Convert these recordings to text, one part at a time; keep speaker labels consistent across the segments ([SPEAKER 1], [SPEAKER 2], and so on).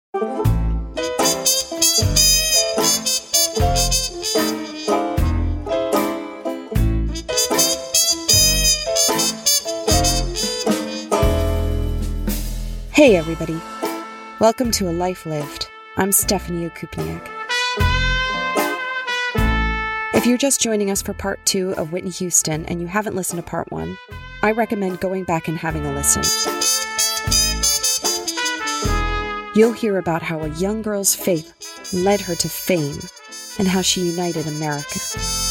[SPEAKER 1] Hey everybody, welcome to A Life Lived. I'm Stephanie Okupniak. If you're just joining us for part 2 of Whitney Houston and you haven't listened to part 1, I recommend going back and having a listen. You'll hear about how a young girl's faith led her to fame and how she united America.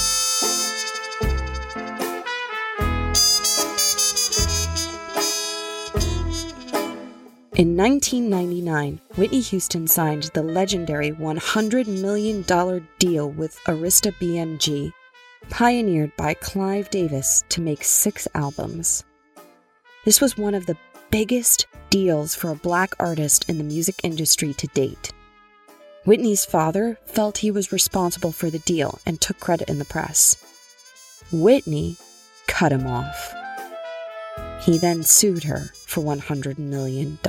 [SPEAKER 1] In 1999, Whitney Houston signed the legendary $100 million deal with Arista BMG, pioneered by Clive Davis, to make 6 albums. This was one of the biggest deals for a black artist in the music industry to date. Whitney's father felt he was responsible for the deal and took credit in the press. Whitney cut him off. He then sued her for $100 million.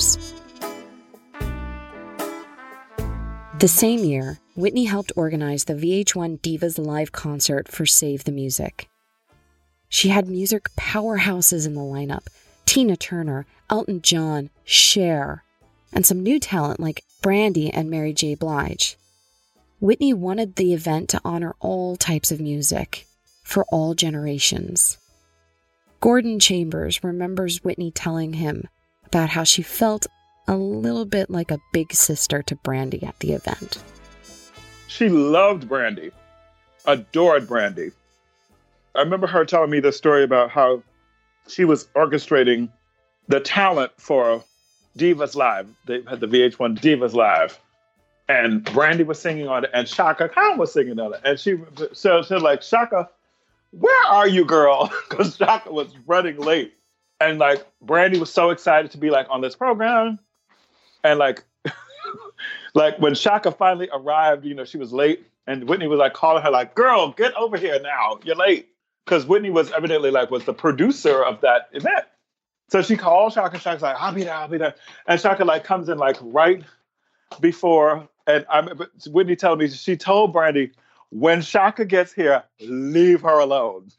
[SPEAKER 1] The same year, Whitney helped organize the VH1 Divas Live concert for Save the Music. She had music powerhouses in the lineup: Tina Turner, Elton John, Cher, and some new talent like Brandy and Mary J. Blige. Whitney wanted the event to honor all types of music, for all generations. Gordon Chambers remembers Whitney telling him about how she felt a little bit like a big sister to Brandy at the event.
[SPEAKER 2] She loved Brandy, adored Brandy. I remember her telling me this story about how she was orchestrating the talent for Divas Live. They had the VH1 Divas Live. And Brandy was singing on it, and Chaka Khan was singing on it. And she said, like, Chaka, where are you, girl? Because Chaka was running late. And like, Brandy was so excited to be like on this program. And like, like when Chaka finally arrived, you know, she was late. And Whitney was like calling her like, girl, get over here now. You're late. Because Whitney was evidently like, was the producer of that event. So she called Chaka. Chaka's like, I'll be there. And Chaka like comes in like right before. And I remember Whitney telling me, she told Brandy, when Chaka gets here, leave her alone.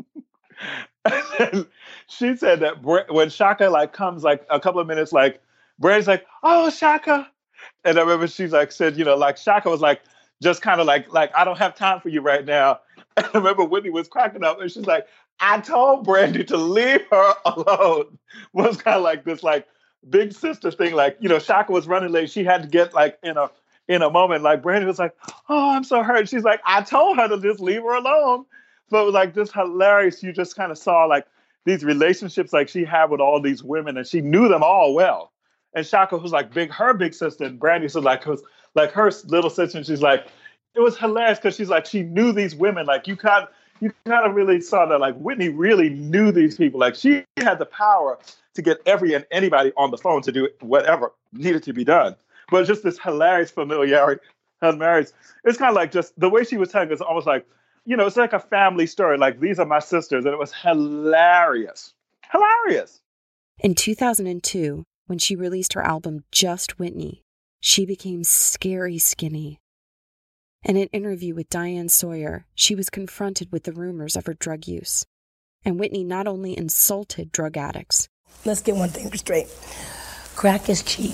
[SPEAKER 2] And she said that when Chaka like comes like a couple of minutes, like Brandy's like, oh, Chaka. And I remember she's like said, you know, like Chaka was like, just kind of like, I don't have time for you right now. And I remember Whitney was cracking up and she's like, I told Brandy to leave her alone. Was kind of like this like big sister thing. Like, you know, Chaka was running late. She had to get like in a moment, like Brandy was like, oh, I'm so hurt. She's like, I told her to just leave her alone. But it was like this hilarious. You just kind of saw like these relationships like she had with all these women and she knew them all well. And Chaka was like her big sister, and Brandy was like her little sister. And she's like, it was hilarious because she's like, she knew these women. Like you kind of really saw that like Whitney really knew these people. Like she had the power to get every and anybody on the phone to do whatever needed to be done. But just this hilarious familiarity. It's kind of like just the way she was telling us, almost like, you know, it's like a family story. Like, these are my sisters. And it was hilarious. Hilarious.
[SPEAKER 1] In 2002, when she released her album Just Whitney, she became scary skinny. In an interview with Diane Sawyer, she was confronted with the rumors of her drug use. And Whitney not only insulted drug addicts.
[SPEAKER 3] Let's get one thing straight. Crack is cheap.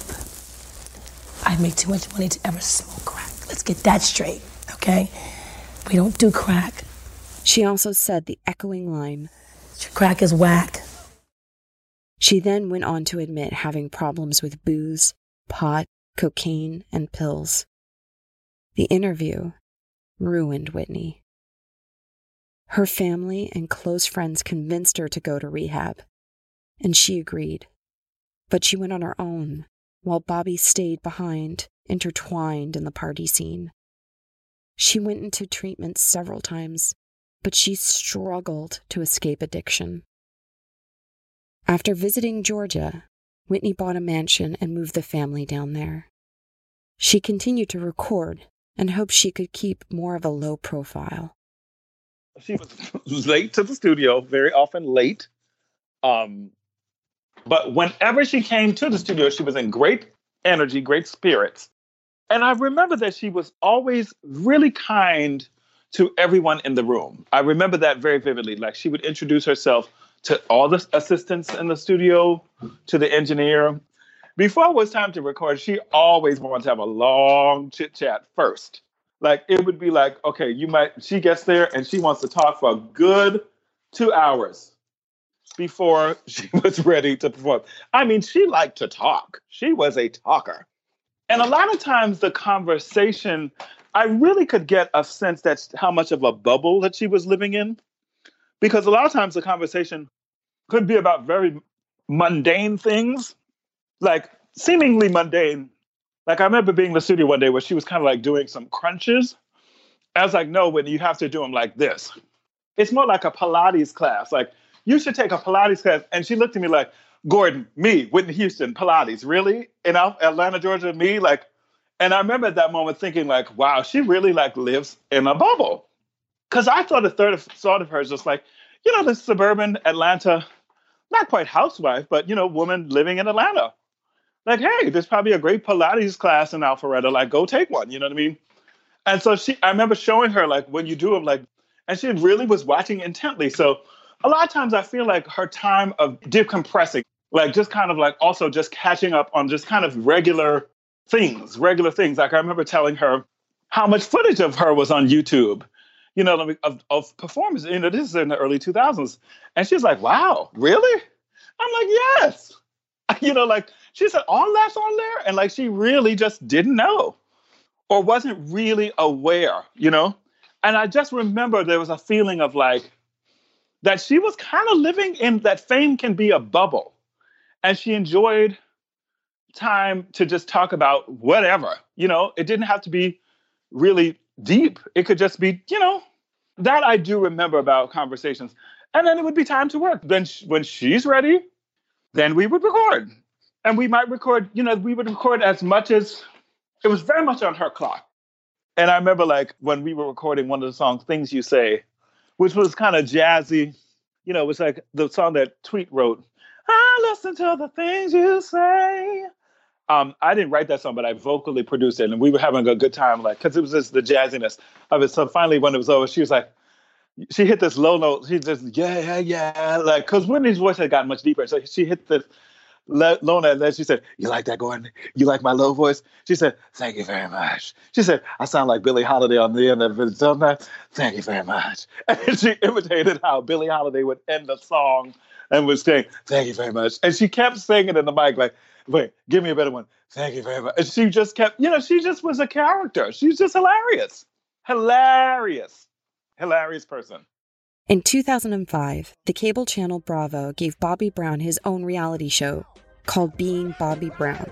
[SPEAKER 3] I make too much money to ever smoke crack. Let's get that straight, okay? We don't do crack.
[SPEAKER 1] She also said the echoing line,
[SPEAKER 3] crack is whack.
[SPEAKER 1] She then went on to admit having problems with booze, pot, cocaine, and pills. The interview ruined Whitney. Her family and close friends convinced her to go to rehab, and she agreed. But she went on her own, while Bobby stayed behind, intertwined in the party scene. She went into treatment several times, but she struggled to escape addiction. After visiting Georgia, Whitney bought a mansion and moved the family down there. She continued to record and hoped she could keep more of a low profile.
[SPEAKER 2] She was late to the studio, very often late. But whenever she came to the studio, she was in great energy, great spirits. And I remember that she was always really kind to everyone in the room. I remember that very vividly. Like she would introduce herself to all the assistants in the studio, to the engineer. Before it was time to record, she always wanted to have a long chit chat first. Like it would be like, okay, she gets there and she wants to talk for a good 2 hours before she was ready to perform. I mean, she liked to talk. She was a talker. And a lot of times the conversation, I really could get a sense that's how much of a bubble that she was living in. Because a lot of times the conversation could be about very mundane things, like seemingly mundane. Like I remember being in the studio one day where she was kind of like doing some crunches. I was like, no, Whitney, you have to do them like this. It's more like a Pilates class. Like, you should take a Pilates class. And she looked at me like, Gordon, me, Whitney Houston, Pilates, really? In Atlanta, Georgia, me? Like, and I remember at that moment thinking like, wow, she really like lives in a bubble. Because I thought thought of her as just like, this suburban Atlanta, not quite housewife, but, woman living in Atlanta. Like, hey, there's probably a great Pilates class in Alpharetta. Like, go take one. You know what I mean? And so I remember showing her like when you do them, like, and she really was watching intently. So a lot of times I feel like her time of decompressing, like just kind of like also just catching up on just kind of regular things. Like I remember telling her how much footage of her was on YouTube, of performance. This is in the early 2000s. And she's like, wow, really? I'm like, yes. Like she said, all that's on there. And like, she really just didn't know or wasn't really aware, And I just remember there was a feeling of like, that she was kind of living in that fame can be a bubble. And she enjoyed time to just talk about whatever, it didn't have to be really deep. It could just be, that I do remember about conversations. And then it would be time to work. Then when she's ready, then we would record. And we might record, we would record as much as, it was very much on her clock. And I remember like when we were recording one of the songs, Things You Say, which was kind of jazzy. It was like the song that Tweet wrote, I listen to the things you say. I didn't write that song, but I vocally produced it. And we were having a good time, like, because it was just the jazziness of it. So finally, when it was over, she was like, she hit this low note. She just, yeah. Like, because Whitney's voice had gotten much deeper. So she hit the low note. And then she said, you like that, Gordon? You like my low voice? She said, thank you very much. She said, I sound like Billie Holiday on the end of it, don't I? Thank you very much. And she imitated how Billie Holiday would end the song and was saying, thank you very much. And she kept singing in the mic like, wait, give me a better one. Thank you very much. And she just kept, she just was a character. She's just hilarious. Hilarious person.
[SPEAKER 1] In 2005, the cable channel Bravo gave Bobby Brown his own reality show called Being Bobby Brown.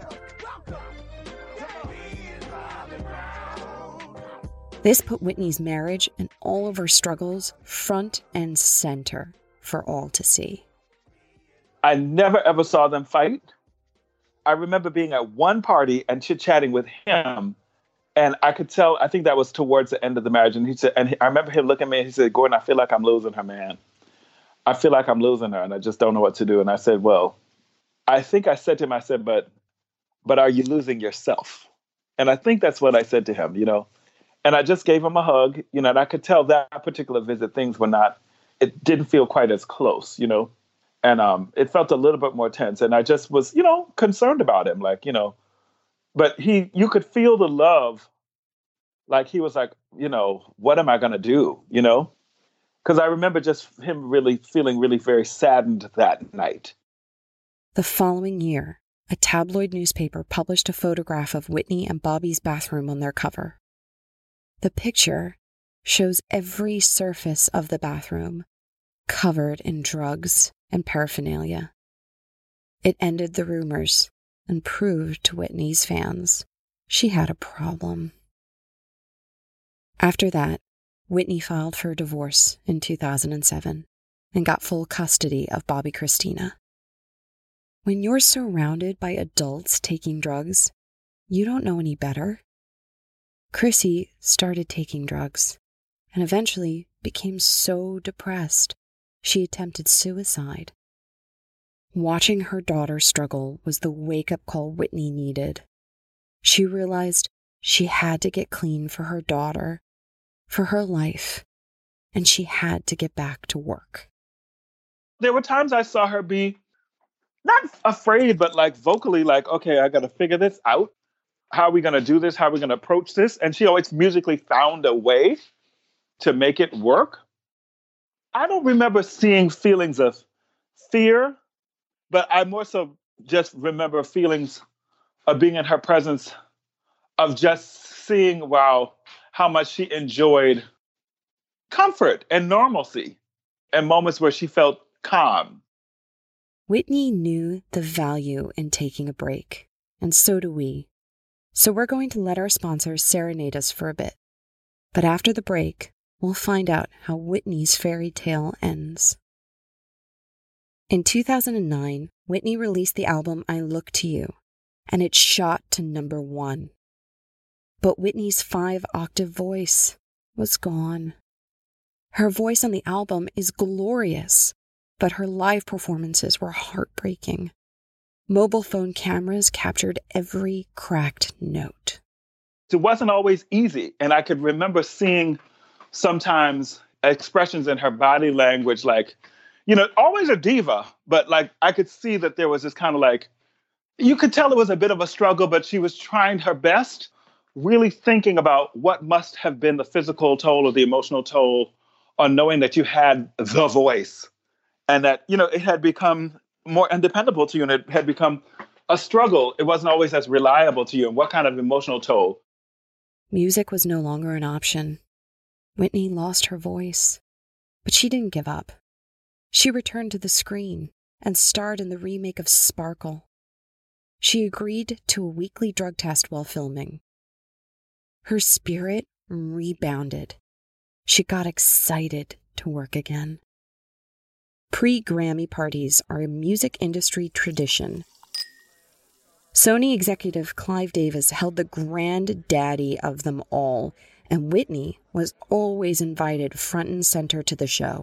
[SPEAKER 1] This put Whitney's marriage and all of her struggles front and center for all to see.
[SPEAKER 2] I never ever saw them fight. I remember being at one party and chit-chatting with him, and I could tell, I think that was towards the end of the marriage, and he said, and I remember him looking at me and he said, Gordon, I feel like I'm losing her, man. I feel like I'm losing her, and I just don't know what to do. And I said, well, I think I said to him, I said, but are you losing yourself? And I think that's what I said to him, And I just gave him a hug, and I could tell that particular visit, things were not, it didn't feel quite as close, And it felt a little bit more tense. And I just was, concerned about him, like, but you could feel the love. Like he was like, what am I going to do? Because I remember just him really feeling really very saddened that night.
[SPEAKER 1] The following year, a tabloid newspaper published a photograph of Whitney and Bobby's bathroom on their cover. The picture shows every surface of the bathroom covered in drugs and paraphernalia. It ended the rumors and proved to Whitney's fans she had a problem. After that, Whitney filed for divorce in 2007 and got full custody of Bobbi Kristina. When you're surrounded by adults taking drugs, you don't know any better. Chrissy started taking drugs and eventually became so depressed she attempted suicide. Watching her daughter struggle was the wake-up call Whitney needed. She realized she had to get clean for her daughter, for her life, and she had to get back to work.
[SPEAKER 2] There were times I saw her be not afraid, but like vocally like, okay, I got to figure this out. How are we going to do this? How are we going to approach this? And she always musically found a way to make it work. I don't remember seeing feelings of fear, but I more so just remember feelings of being in her presence, of just seeing, wow, how much she enjoyed comfort and normalcy and moments where she felt calm.
[SPEAKER 1] Whitney knew the value in taking a break, and so do we. So we're going to let our sponsors serenade us for a bit. But after the break, we'll find out how Whitney's fairy tale ends. In 2009, Whitney released the album I Look to You, and it shot to #1. But Whitney's 5-octave voice was gone. Her voice on the album is glorious, but her live performances were heartbreaking. Mobile phone cameras captured every cracked note.
[SPEAKER 2] It wasn't always easy, and I could remember seeing sometimes expressions in her body language, like, always a diva, but like I could see that there was this kind of like, you could tell it was a bit of a struggle, but she was trying her best, really thinking about what must have been the physical toll or the emotional toll on knowing that you had the voice and that, it had become more undependable to you and it had become a struggle. It wasn't always as reliable to you, and what kind of emotional toll.
[SPEAKER 1] Music was no longer an option. Whitney lost her voice, but she didn't give up. She returned to the screen and starred in the remake of Sparkle. She agreed to a weekly drug test while filming. Her spirit rebounded. She got excited to work again. Pre-Grammy parties are a music industry tradition. Sony executive Clive Davis held the granddaddy of them all, and Whitney was always invited front and center to the show.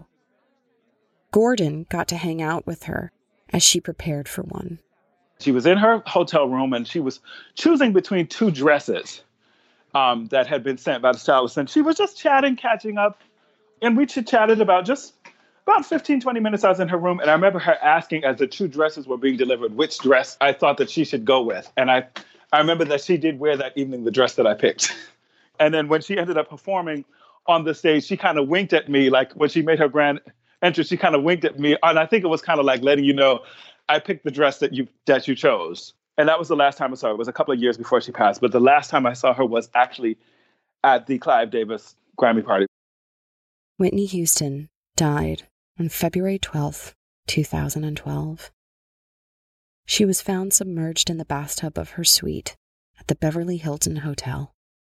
[SPEAKER 1] Gordon got to hang out with her as she prepared for one.
[SPEAKER 2] She was in her hotel room and she was choosing between 2 dresses that had been sent by the stylist. And she was just chatting, catching up. And we chatted about 15, 20 minutes. I was in her room. And I remember her asking, as the 2 dresses were being delivered, which dress I thought that she should go with. And I remember that she did wear that evening the dress that I picked. And then when she ended up performing on the stage, she kind of winked at me. Like when she made her grand entrance, she kind of winked at me. And I think it was kind of like letting you know, I picked the dress that you chose. And that was the last time I saw her. It was a couple of years before she passed. But the last time I saw her was actually at the Clive Davis Grammy party.
[SPEAKER 1] Whitney Houston died on February 12th, 2012. She was found submerged in the bathtub of her suite at the Beverly Hilton Hotel.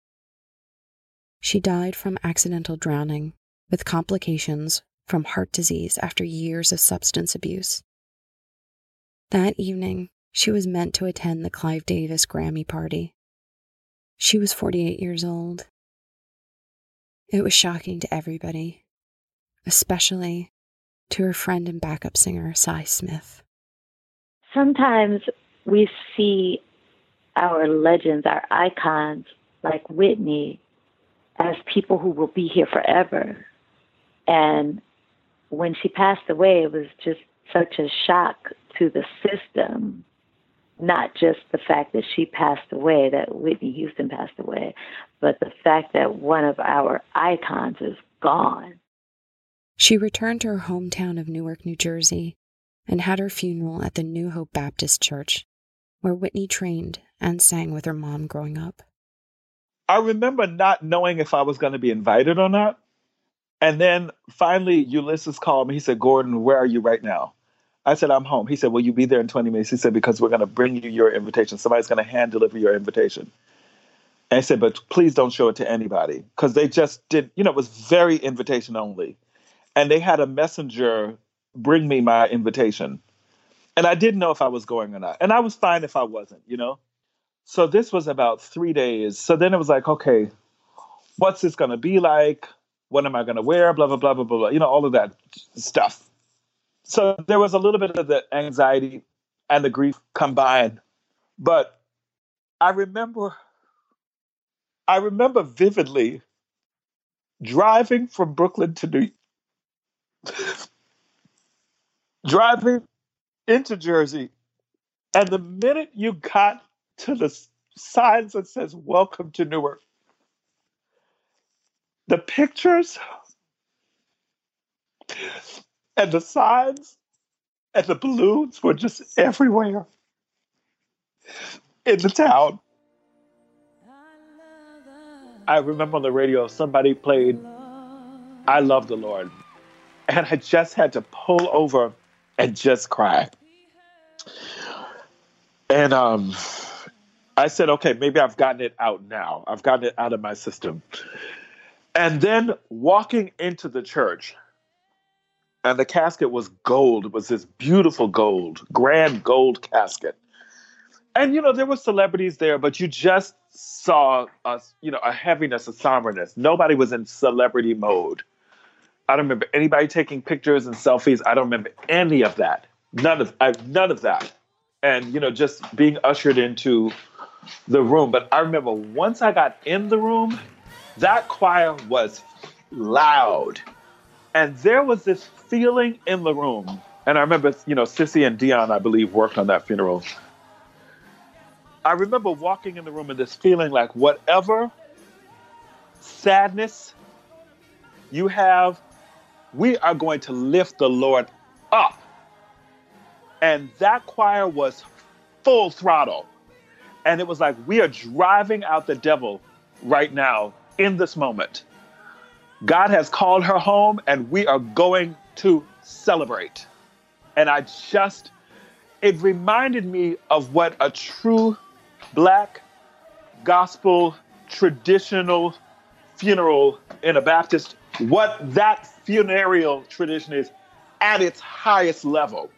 [SPEAKER 1] She died from accidental drowning with complications from heart disease after years of substance abuse. That evening, she was meant to attend the Clive Davis Grammy party. She was 48 years old. It was shocking to everybody, especially to her friend and backup singer, Sy Smith.
[SPEAKER 4] Sometimes we see our legends, our icons, like Whitney, as people who will be here forever. And when she passed away, it was just such a shock to the system. Not just the fact that she passed away, that Whitney Houston passed away, but the fact that one of our icons is gone.
[SPEAKER 1] She returned to her hometown of Newark, New Jersey, and had her funeral at the New Hope Baptist Church, where Whitney trained and sang with her mom growing up.
[SPEAKER 2] I remember not knowing if I was going to be invited or not. And then finally, Ulysses called me. He said, "Gordon, where are you right now?" I said, "I'm home." He said, "Will you be there in 20 minutes?" He said, "Because we're going to bring you your invitation. Somebody's going to hand deliver your invitation." And I said, "But please don't show it to anybody." Because they just did, it was very invitation only. And they had a messenger bring me my invitation. And I didn't know if I was going or not. And I was fine if I wasn't, So this was about 3 days. So then it was like, okay, what's this going to be like? What am I going to wear? Blah, blah, blah, blah, blah, blah. All of that stuff. So there was a little bit of the anxiety and the grief combined. But I remember vividly driving from Brooklyn to driving into Jersey. And the minute you got to the signs that says, "Welcome to Newark," the pictures and the signs and the balloons were just everywhere in the town. I remember on the radio, somebody played "I Love the Lord." And I just had to pull over and just cry. And I said, okay, maybe I've gotten it out now. I've gotten it out of my system. And then walking into the church, and the casket was gold. It was this beautiful gold, grand gold casket. And, there were celebrities there, but you just saw a heaviness, a somberness. Nobody was in celebrity mode. I don't remember anybody taking pictures and selfies. I don't remember any of that. None of that. And, just being ushered into the room. But I remember once I got in the room, that choir was loud. And there was this feeling in the room. And I remember, Sissy and Dion, I believe, worked on that funeral. I remember walking in the room and this feeling like whatever sadness you have, we are going to lift the Lord up. And that choir was full throttle. And it was like, we are driving out the devil right now in this moment. God has called her home and we are going to celebrate. And it reminded me of what a true Black gospel traditional funeral in a Baptist, what that funereal tradition is at its highest level.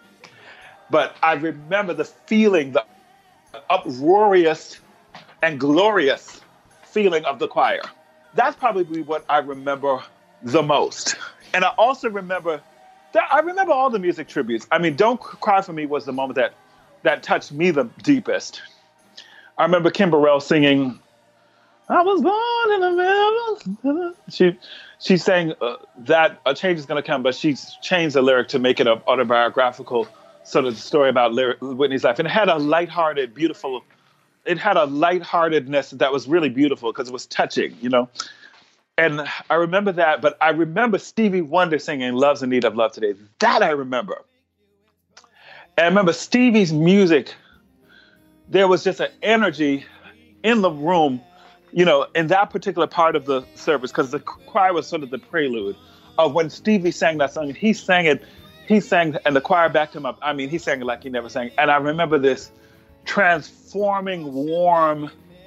[SPEAKER 2] But I remember the feeling, the uproarious and glorious feeling of the choir. That's probably what I remember the most. And I also remember all the music tributes. I mean, Don't Cry for Me was the moment that touched me the deepest. I remember Kim Burrell singing, "I was born in the middle." She sang that a change is going to come, but she's changed the lyric to make it an autobiographical sort of story about Whitney's life. And it had a lighthearted, lightheartedness that was really beautiful because it was touching, And I remember that, but I remember Stevie Wonder singing "Love's in Need of Love Today." That I remember. And I remember Stevie's music. There was just an energy in the room, in that particular part of the service, because the choir was sort of the prelude of when Stevie sang that song. He sang, and the choir backed him up. I mean, he sang it like he never sang. And I remember this transforming, warm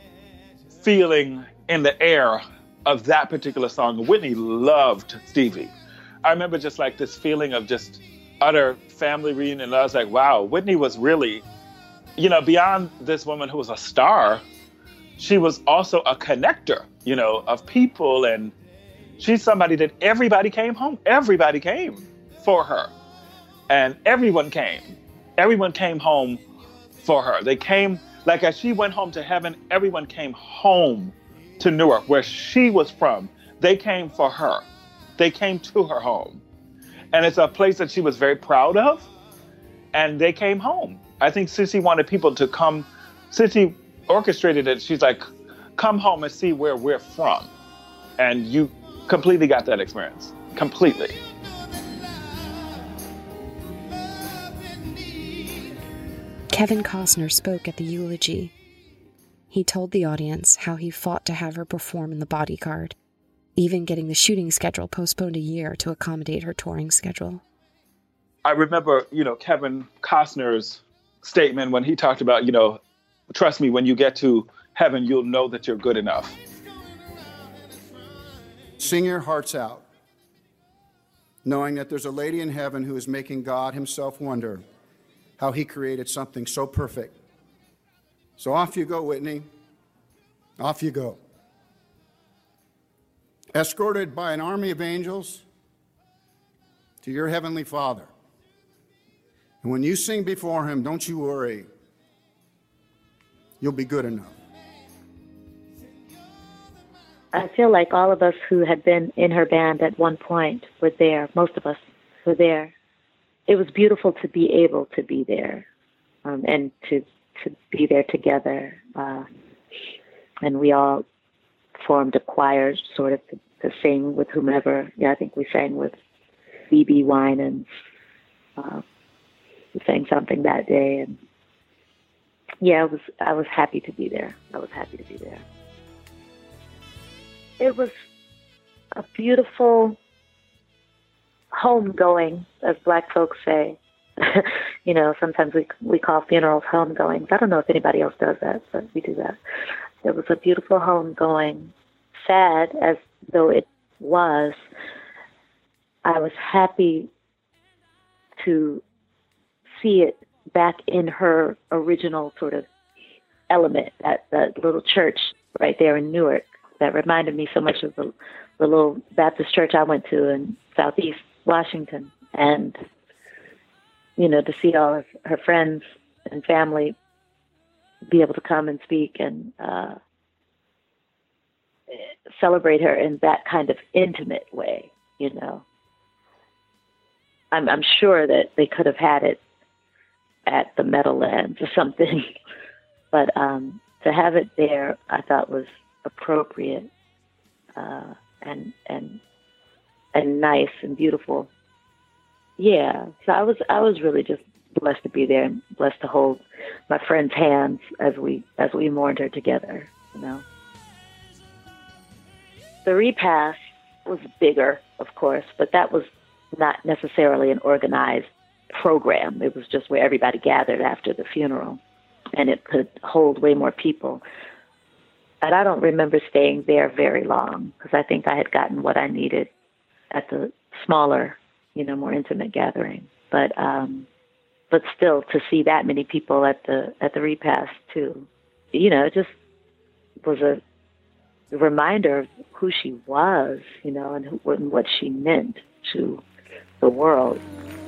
[SPEAKER 2] feeling in the air of that particular song. Whitney loved Stevie. I remember just like this feeling of just utter family reunion. And I was like, wow, Whitney was really, beyond this woman who was a star, she was also a connector, of people. And she's somebody that everybody came home. Everybody came for her. And everyone came home for her. They came, like as she went home to heaven, everyone came home to Newark, where she was from. They came for her. They came to her home. And it's a place that she was very proud of. And they came home. I think Sissy wanted people to come. Sissy orchestrated it. She's like, come home and see where we're from. And you completely got that experience. Completely.
[SPEAKER 1] Kevin Costner spoke at the eulogy. He told the audience how he fought to have her perform in The Bodyguard, even getting the shooting schedule postponed a year to accommodate her touring schedule.
[SPEAKER 2] I remember, Kevin Costner's statement when he talked about, trust me, when you get to heaven, you'll know that you're good enough.
[SPEAKER 5] Sing your hearts out, knowing that there's a lady in heaven who is making God himself wonder how he created something so perfect. So off you go, Whitney. Off you go. Escorted by an army of angels to your heavenly Father. And when you sing before him, don't you worry. You'll be good enough.
[SPEAKER 4] I feel like all of us who had been in her band at one point were there. Most of us were there. It was beautiful to be able to be there, and to be there together. And we all formed a choir sort of to sing with whomever. Yeah, I think we sang with B.B. Winans. We sang something that day, and yeah, I was happy to be there. I was happy to be there. It was a beautiful homegoing, as Black folks say. You know, sometimes we call funerals homegoings. I don't know if anybody else does that, but we do that. It was a beautiful homegoing. Sad as though it was, I was happy to see it back in her original sort of element, that little church right there in Newark that reminded me so much of the little Baptist church I went to in Southeast Washington. And, you know, to see all of her friends and family be able to come and speak and celebrate her in that kind of intimate way, you know. I'm sure that they could have had it at the Meadowlands or something, but to have it there, I thought was appropriate and nice and beautiful. Yeah, so I was really just blessed to be there and blessed to hold my friend's hands as we mourned her together. You know, the repast was bigger, of course, but that was not necessarily an organized program. It was just where everybody gathered after the funeral, and it could hold way more people. And I don't remember staying there very long because I think I had gotten what I needed at the smaller, you know, more intimate gathering. But still, to see that many people at the repast too, you know, it just was a reminder of who she was, you know, and what she meant to the world.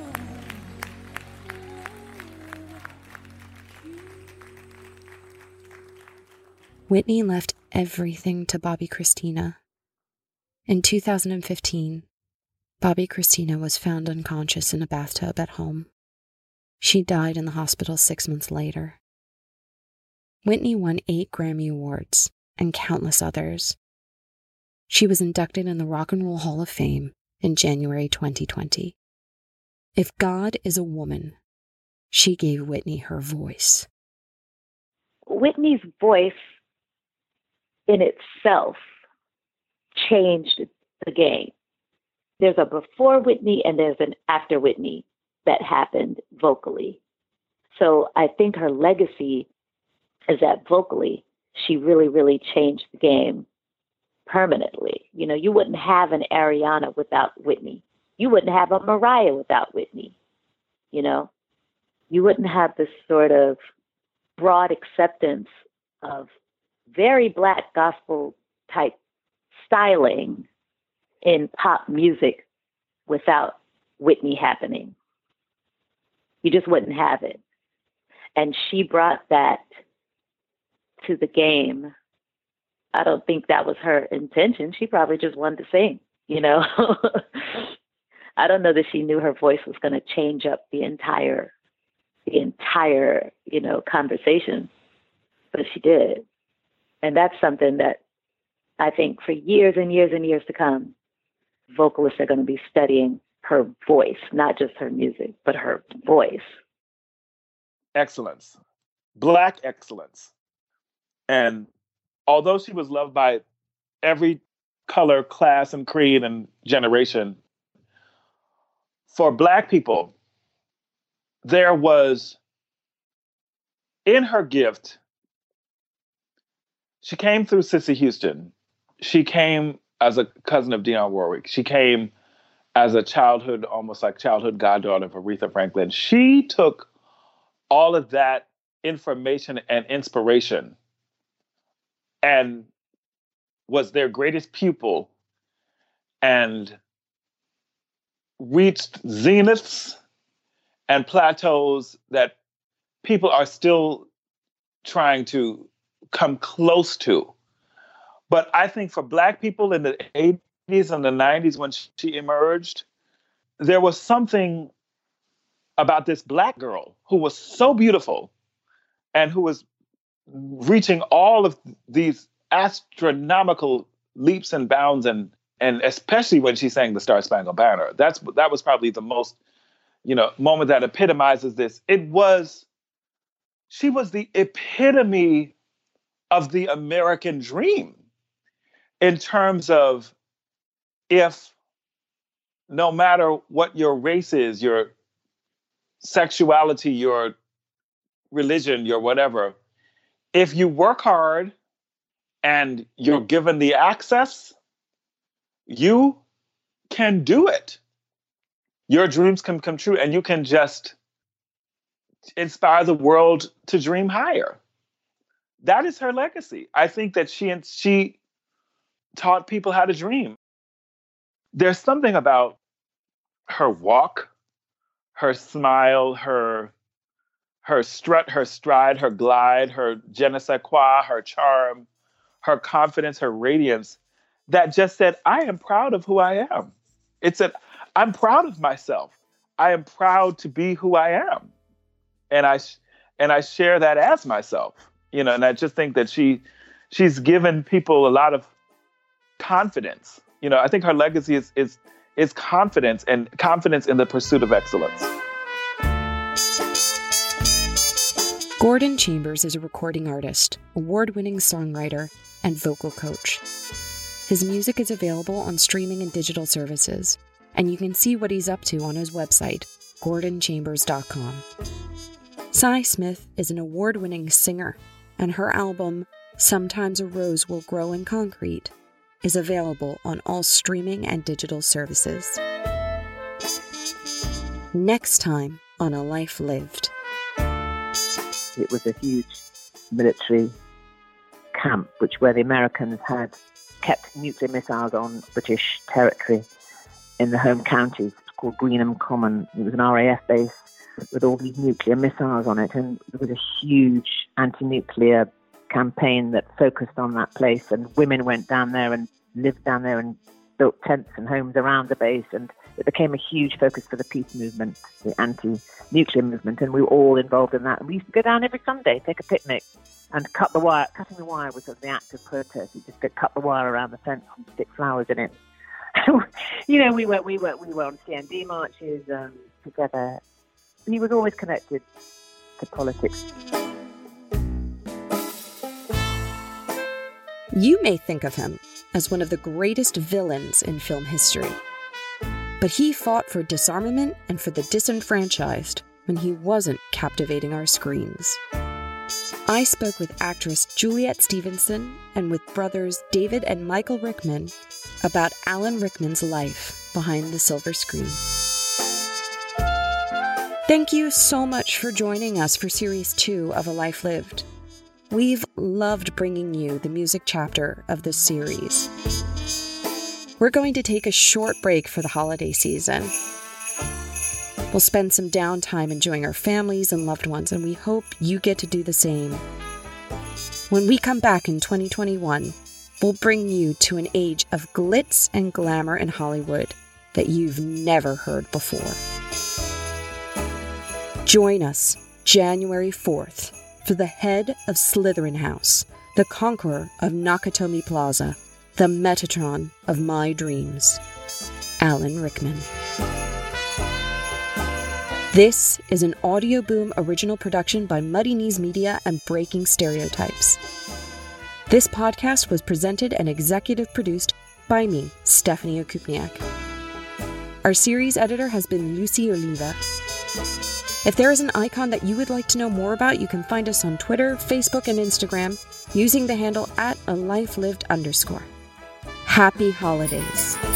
[SPEAKER 1] Whitney left everything to Bobby Christina. In 2015, Bobby Christina was found unconscious in a bathtub at home. She died in the hospital 6 months later. Whitney won 8 Grammy Awards and countless others. She was inducted in the Rock and Roll Hall of Fame in January 2020. If God is a woman, she gave Whitney her voice.
[SPEAKER 4] Whitney's voice in itself changed the game. There's a before Whitney and there's an after Whitney that happened vocally. So I think her legacy is that vocally she really, really changed the game permanently. You know, you wouldn't have an Ariana without Whitney. You wouldn't have a Mariah without Whitney. You know, you wouldn't have this sort of broad acceptance of very Black gospel type styling in pop music without Whitney happening. You just wouldn't have it. And she brought that to the game. I don't think that was her intention. She probably just wanted to sing, you know. I don't know that she knew her voice was going to change up the entire, you know, conversation, but she did. And that's something that I think for years and years and years to come, vocalists are going to be studying her voice, not just her music, but her voice.
[SPEAKER 2] Excellence, Black excellence. And although she was loved by every color, class, and creed and generation, for Black people, there was in her gift. She came through Cissy Houston. She came as a cousin of Dionne Warwick. She came as a childhood, almost like childhood goddaughter of Aretha Franklin. She took all of that information and inspiration and was their greatest pupil and reached zeniths and plateaus that people are still trying to come close to. But I think for Black people in the 80s and the 90s when she emerged, there was something about this Black girl who was so beautiful and who was reaching all of these astronomical leaps and bounds, and especially when she sang the Star Spangled Banner. That was probably the most, moment that epitomizes this. She was the epitome of the American dream in terms of, if no matter what your race is, your sexuality, your religion, your whatever, if you work hard and you're given the access, you can do it. Your dreams can come true, and you can just inspire the world to dream higher. That is her legacy. I think that she taught people how to dream. There's something about her walk, her smile, her strut, her stride, her glide, her je ne sais quoi, her charm, her confidence, her radiance, that just said, I am proud of who I am. It said, I'm proud of myself. I am proud to be who I am. And I share that as myself, and I just think that she's given people a lot of confidence. I think her legacy is confidence, and confidence in the pursuit of excellence.
[SPEAKER 1] Gordon Chambers is a recording artist, award-winning songwriter, and vocal coach. His music is available on streaming and digital services, and you can see what he's up to on his website, gordonchambers.com. Cy Smith is an award-winning singer, and her album, Sometimes a Rose Will Grow in Concrete, is available on all streaming and digital services. Next time on A Life Lived.
[SPEAKER 6] It was a huge military camp where the Americans had kept nuclear missiles on British territory in the home counties. It's called Greenham Common. It was an RAF base with all these nuclear missiles on it, and there was a huge anti-nuclear campaign that focused on that place, and women went down there and lived down there and built tents and homes around the base, and it became a huge focus for the peace movement, the anti-nuclear movement, and we were all involved in that. And we used to go down every Sunday, take a picnic, and cut the wire. Cutting the wire was the act of protest. You just cut the wire around the fence and stick flowers in it. We were on CND marches together. He was always connected to politics.
[SPEAKER 1] You may think of him as one of the greatest villains in film history. But he fought for disarmament and for the disenfranchised when he wasn't captivating our screens. I spoke with actress Juliet Stevenson and with brothers David and Michael Rickman about Alan Rickman's life behind the silver screen. Thank you so much for joining us for Series 2 of A Life Lived. We've loved bringing you the music chapter of this series. We're going to take a short break for the holiday season. We'll spend some downtime enjoying our families and loved ones, and we hope you get to do the same. When we come back in 2021, we'll bring you to an age of glitz and glamour in Hollywood that you've never heard before. Join us January 4th for the head of Slytherin House, the conqueror of Nakatomi Plaza, the Metatron of my dreams, Alan Rickman. This is an Audio Boom original production by Muddy Knees Media and Breaking Stereotypes. This podcast was presented and executive produced by me, Stephanie Okupniak. Our series editor has been Lucy Oliva. If there is an icon that you would like to know more about, you can find us on Twitter, Facebook, and Instagram using the handle @alifelived_. Happy holidays.